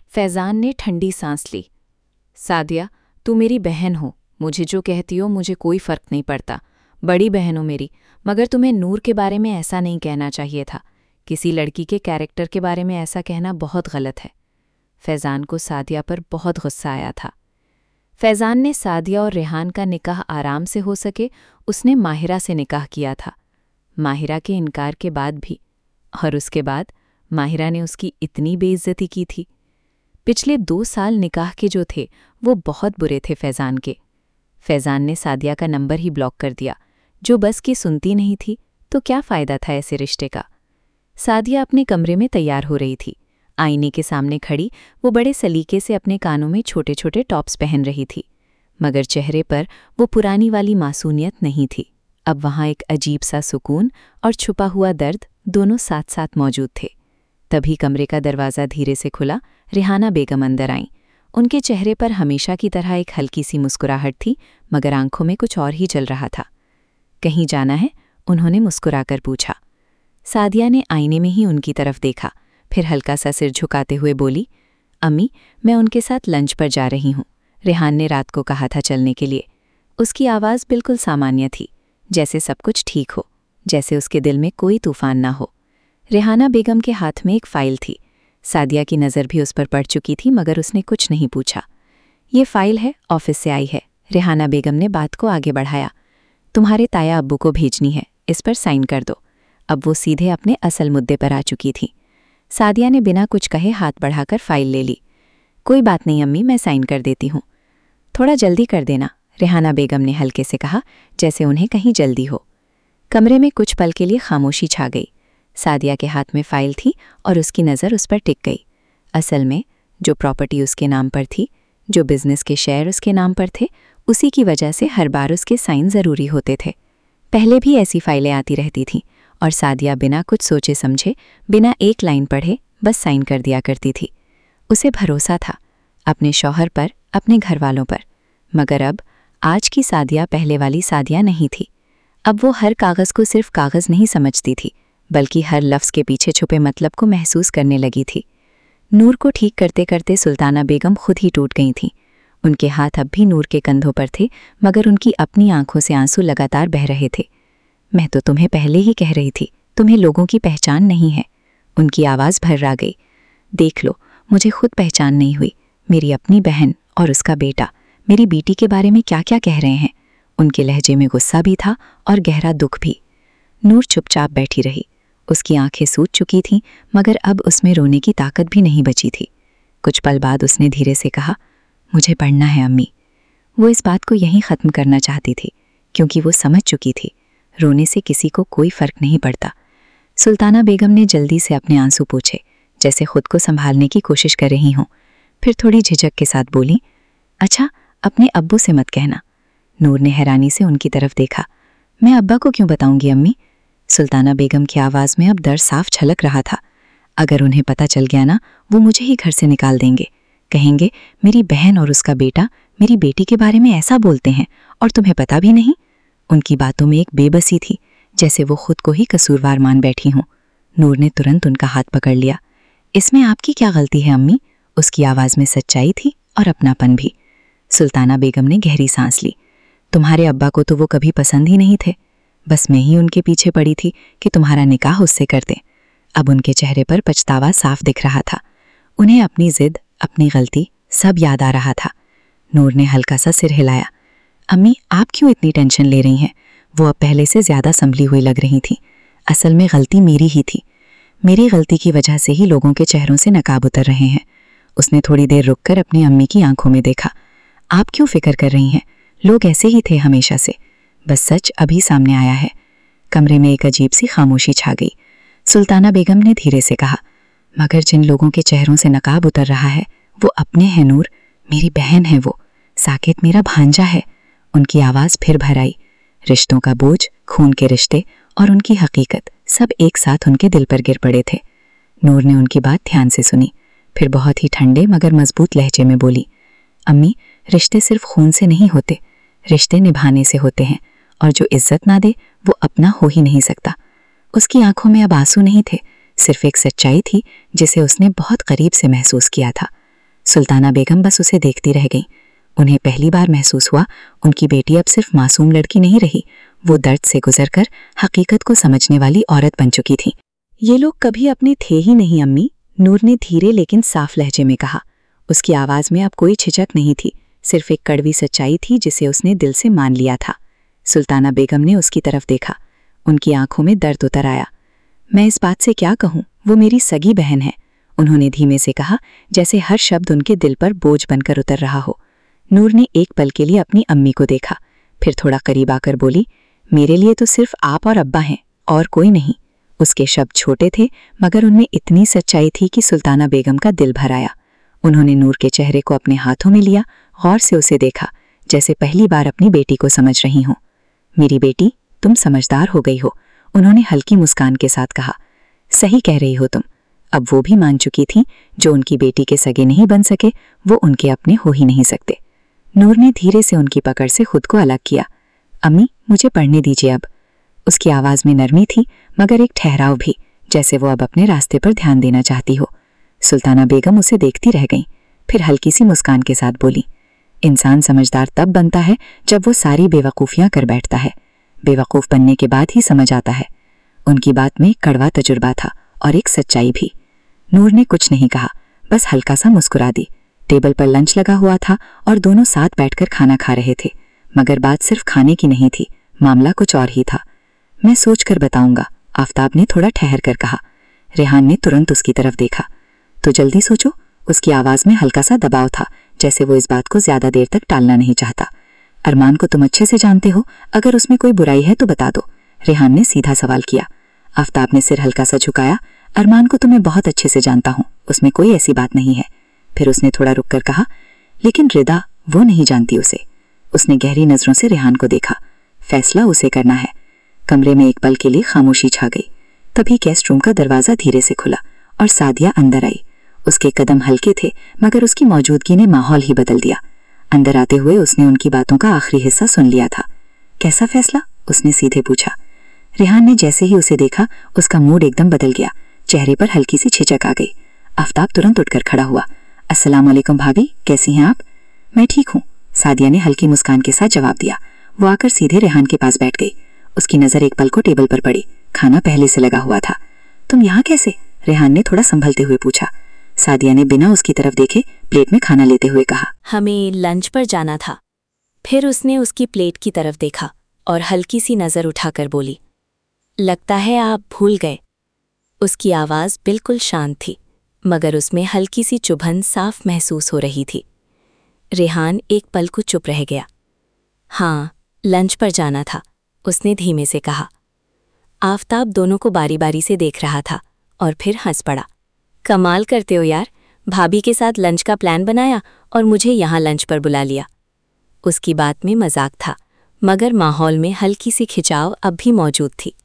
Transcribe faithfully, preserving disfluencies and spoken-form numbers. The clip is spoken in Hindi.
फैज़ान ने ठंडी सांस ली। सादिया, तू मेरी बहन हो, मुझे जो कहती हो मुझे कोई फ़र्क नहीं पड़ता। बड़ी बहन हो मेरी, मगर तुम्हें नूर के बारे में ऐसा नहीं कहना चाहिए था। किसी लड़की के कैरेक्टर के बारे में ऐसा कहना बहुत गलत है। फैज़ान को सादिया पर बहुत गुस्सा आया था। फैज़ान ने सादिया और रेहान का निकाह आराम से हो सके उसने माहिरा से निकाह किया था, माहिरा के इनकार के बाद भी। और उसके बाद माहिरा ने उसकी इतनी बेइज्जती की थी। पिछले दो साल निकाह के जो थे वो बहुत बुरे थे फैज़ान के। फैज़ान ने सादिया का नंबर ही ब्लॉक कर दिया। जो बस की सुनती नहीं थी तो क्या फ़ायदा था ऐसे रिश्ते का। सादिया अपने कमरे में तैयार हो रही थी। आईने के सामने खड़ी वो बड़े सलीके से अपने कानों में छोटे छोटे टॉप्स पहन रही थी, मगर चेहरे पर वो पुरानी वाली मासूमियत नहीं थी। अब वहाँ एक अजीब सा सुकून और छुपा हुआ दर्द दोनों साथ साथ मौजूद थे। तभी कमरे का दरवाज़ा धीरे से खुला। रेहाना बेगम अंदर आईं। उनके चेहरे पर हमेशा की तरह एक हल्की सी मुस्कुराहट थी, मगर आंखों में कुछ और ही चल रहा था। कहीं जाना है? उन्होंने मुस्कुराकर पूछा। सादिया ने आईने में ही उनकी तरफ देखा, फिर हल्का सा सिर झुकाते हुए बोली, अम्मी, मैं उनके साथ लंच पर जा रही हूँ। रेहान ने रात को कहा था चलने के लिए। उसकी आवाज़ बिल्कुल सामान्य थी, जैसे सब कुछ ठीक हो, जैसे उसके दिल में कोई तूफान ना हो। रेहाना बेगम के हाथ में एक फ़ाइल थी। सादिया की नज़र भी उस पर पड़ चुकी थी, मगर उसने कुछ नहीं पूछा। ये फ़ाइल है, ऑफिस से आई है। रेहाना बेगम ने बात को आगे बढ़ाया। तुम्हारे ताया अब्बू को भेजनी है, इस पर साइन कर दो। अब वो सीधे अपने असल मुद्दे पर आ चुकी थी। सादिया ने बिना कुछ कहे हाथ बढ़ाकर फ़ाइल ले ली। कोई बात नहीं अम्मी, मैं साइन कर देती हूँ। थोड़ा जल्दी कर देना, रेहाना बेगम ने हल्के से कहा, जैसे उन्हें कहीं जल्दी हो। कमरे में कुछ पल के लिए खामोशी छा गई। सादिया के हाथ में फ़ाइल थी और उसकी नज़र उस पर टिक गई। असल में जो प्रॉपर्टी उसके नाम पर थी, जो बिज़नेस के शेयर उसके नाम पर थे, उसी की वजह से हर बार उसके साइन ज़रूरी होते थे। पहले भी ऐसी फ़ाइलें आती रहती थीं और सादिया बिना कुछ सोचे समझे, बिना एक लाइन पढ़े बस साइन कर दिया करती थी। उसे भरोसा था अपने शौहर पर, अपने घर वालों पर। मगर अब आज की सादिया पहले वाली सादिया नहीं थी। अब वो हर कागज़ को सिर्फ कागज़ नहीं समझती थी, बल्कि हर लफ्ज़ के पीछे छुपे मतलब को महसूस करने लगी थी। नूर को ठीक करते करते सुल्ताना बेगम खुद ही टूट गई थीं। उनके हाथ अब भी नूर के कंधों पर थे, मगर उनकी अपनी आंखों से आंसू लगातार बह रहे थे। मैं तो तुम्हें पहले ही कह रही थी, तुम्हें लोगों की पहचान नहीं है। उनकी आवाज़ भर्रा गई। देख लो, मुझे खुद पहचान नहीं हुई। मेरी अपनी बहन और उसका बेटा मेरी बेटी के बारे में क्या क्या कह रहे हैं। उनके लहजे में गुस्सा भी था और गहरा दुख भी। नूर चुपचाप बैठी रही। उसकी आंखें सूज चुकी थीं, मगर अब उसमें रोने की ताकत भी नहीं बची थी। कुछ पल बाद उसने धीरे से कहा, मुझे पढ़ना है अम्मी। वो इस बात को यहीं ख़त्म करना चाहती थी, क्योंकि वो समझ चुकी थी रोने से किसी को कोई फ़र्क नहीं पड़ता। सुल्ताना बेगम ने जल्दी से अपने आंसू पोंछे, जैसे खुद को संभालने की कोशिश कर रही हों। फिर थोड़ी झिझक के साथ बोली, अच्छा, अपने अब्बू से मत कहना। नूर ने हैरानी से उनकी तरफ देखा। मैं अब्बा को क्यों बताऊंगी अम्मी? सुल्ताना बेगम की आवाज़ में अब दर्द साफ छलक रहा था। अगर उन्हें पता चल गया ना, वो मुझे ही घर से निकाल देंगे। कहेंगे मेरी बहन और उसका बेटा मेरी बेटी के बारे में ऐसा बोलते हैं और तुम्हें पता भी नहीं। उनकी बातों में एक बेबसी थी, जैसे वो खुद को ही कसूरवार मान बैठी हों। नूर ने तुरंत उनका हाथ पकड़ लिया। इसमें आपकी क्या गलती है अम्मी? उसकी आवाज़ में सच्चाई थी और अपनापन भी। सुल्ताना बेगम ने गहरी सांस ली। तुम्हारे अब्बा को तो वो कभी पसंद ही नहीं थे। बस मैं ही उनके पीछे पड़ी थी कि तुम्हारा निकाह उससे कर दें। अब उनके चेहरे पर पछतावा साफ दिख रहा था। उन्हें अपनी जिद, अपनी गलती सब याद आ रहा था। नूर ने हल्का सा सिर हिलाया। अम्मी, आप क्यों इतनी टेंशन ले रही हैं? वो अब पहले से ज़्यादा संभली हुई लग रही थी। असल में गलती मेरी ही थी। मेरी गलती की वजह से ही लोगों के चेहरों से नकाब उतर रहे हैं। उसने थोड़ी देर रुककर अपनी अम्मी की आंखों में देखा। आप क्यों फिक्र कर रही हैं? लोग ऐसे ही थे हमेशा से। बस सच अभी सामने आया है। कमरे में एक अजीब सी खामोशी छा गई। सुल्ताना बेगम ने धीरे से कहा, मगर जिन लोगों के चेहरों से नकाब उतर रहा है वो अपने हैं नूर। मेरी बहन है वो। साकेत मेरा भांजा है। उनकी आवाज़ फिर भर आई। रिश्तों का बोझ, खून के रिश्ते और उनकी हकीकत सब एक साथ उनके दिल पर गिर पड़े थे। नूर ने उनकी बात ध्यान से सुनी, फिर बहुत ही ठंडे मगर मजबूत लहजे में बोली, अम्मी, रिश्ते सिर्फ खून से नहीं होते, रिश्ते निभाने से होते हैं, और जो इज्जत ना दे वो अपना हो ही नहीं सकता। उसकी आंखों में अब आंसू नहीं थे, सिर्फ एक सच्चाई थी जिसे उसने बहुत करीब से महसूस किया था। सुल्ताना बेगम बस उसे देखती रह गईं। उन्हें पहली बार महसूस हुआ उनकी बेटी अब सिर्फ मासूम लड़की नहीं रही, वो दर्द से गुजरकर हकीकत को समझने वाली औरत बन चुकी थी। ये लोग कभी अपने थे ही नहीं अम्मी, नूर ने धीरे लेकिन साफ लहजे में कहा। उसकी आवाज में अब कोई झिझक नहीं थी, सिर्फ एक कड़वी सच्चाई थी जिसे उसने दिल से मान लिया था। सुल्ताना बेगम ने उसकी तरफ देखा, उनकी आंखों में दर्द उतर आया। मैं इस बात से क्या कहूँ, वो मेरी सगी बहन है, उन्होंने धीमे से कहा, जैसे हर शब्द उनके दिल पर बोझ बनकर उतर रहा हो। नूर ने एक पल के लिए अपनी अम्मी को देखा, फिर थोड़ा करीब आकर बोली, मेरे लिए तो सिर्फ आप और अब्बा हैं, और कोई नहीं। उसके शब्द छोटे थे मगर उनमें इतनी सच्चाई थी कि सुल्ताना बेगम का दिल भर आया। उन्होंने नूर के चेहरे को अपने हाथों में लिया, गौर से उसे देखा, जैसे पहली बार अपनी बेटी को समझ रही हों। मेरी बेटी, तुम समझदार हो गई हो, उन्होंने हल्की मुस्कान के साथ कहा। सही कह रही हो तुम। अब वो भी मान चुकी थी, जो उनकी बेटी के सगे नहीं बन सके वो उनके अपने हो ही नहीं सकते। नूर ने धीरे से उनकी पकड़ से खुद को अलग किया। अम्मी, मुझे पढ़ने दीजिए अब। उसकी आवाज में नरमी थी मगर एक ठहराव भी, जैसे वो अब अपने रास्ते पर ध्यान देना चाहती हो। सुल्ताना बेगम उसे देखती रह गईं, फिर हल्की सी मुस्कान के साथ बोली, इंसान समझदार तब बनता है जब वो सारी बेवकूफ़ियां कर बैठता है। बेवकूफ़ बनने के बाद ही समझ आता है। उनकी बात में कड़वा तजुर्बा था और एक सच्चाई भी। नूर ने कुछ नहीं कहा, बस हल्का सा मुस्कुरा दी। टेबल पर लंच लगा हुआ था और दोनों साथ बैठकर खाना खा रहे थे, मगर बात सिर्फ खाने की नहीं थी, मामला कुछ और ही था। मैं सोच कर बताऊंगा, आफताब ने थोड़ा ठहर कर कहा। रेहान ने तुरंत उसकी तरफ देखा। तो जल्दी सोचो। उसकी आवाज में हल्का सा दबाव था, जैसे वो इस बात को ज्यादा देर तक टालना नहीं चाहता। अरमान को तुम अच्छे से जानते हो, अगर उसमें कोई बुराई है तो बता दो, रेहान ने सीधा सवाल किया। आफताब ने सिर हल्का सा झुकाया। अरमान को तुम्हें बहुत अच्छे से जानता हूं, उसमें कोई ऐसी बात नहीं है। फिर उसने थोड़ा रुक कर कहा, लेकिन रिदा, वो नहीं जानती उसे। उसने गहरी नजरों से रेहान को देखा। फैसला उसे करना है। कमरे में एक पल के लिए खामोशी छा गई। तभी गेस्ट रूम का दरवाजा धीरे से खुला और सादिया अंदर आई। उसके कदम हल्के थे मगर उसकी मौजूदगी ने माहौल ही बदल दिया। अंदर आते हुए उसने उनकी बातों का आखिरी हिस्सा सुन लिया था। कैसा फैसला? उसने सीधे पूछा। रेहान ने जैसे ही उसे देखा, उसका मूड एकदम बदल गया। चेहरे पर हल्की सी झिझक आ गई। आफताब तुरंत उठकर खड़ा हुआ। अस्सलाम वालेकुम भाभी, कैसी हैं आप? मैं ठीक हूँ, सादिया ने हल्की मुस्कान के साथ जवाब दिया। वो आकर सीधे रेहान के पास बैठ गई। उसकी नजर एक पल को टेबल पर पड़ी। खाना पहले से लगा हुआ था। तुम यहाँ कैसे? रेहान ने थोड़ा संभलते हुए पूछा। सादिया ने बिना उसकी तरफ देखे प्लेट में खाना लेते हुए कहा, हमें लंच पर जाना था। फिर उसने उसकी प्लेट की तरफ देखा और हल्की सी नजर उठाकर बोली, लगता है आप भूल गए। उसकी आवाज बिल्कुल शांत थी मगर उसमें हल्की सी चुभन साफ महसूस हो रही थी। रेहान एक पल को चुप रह गया। हाँ, लंच पर जाना था, उसने धीमे से कहा। आफताब दोनों को बारी बारी से देख रहा था और फिर हंस पड़ा। कमाल करते हो यार, भाभी के साथ लंच का प्लान बनाया और मुझे यहाँ लंच पर बुला लिया। उसकी बात में मजाक था मगर माहौल में हल्की सी खिंचाव अब भी मौजूद थी।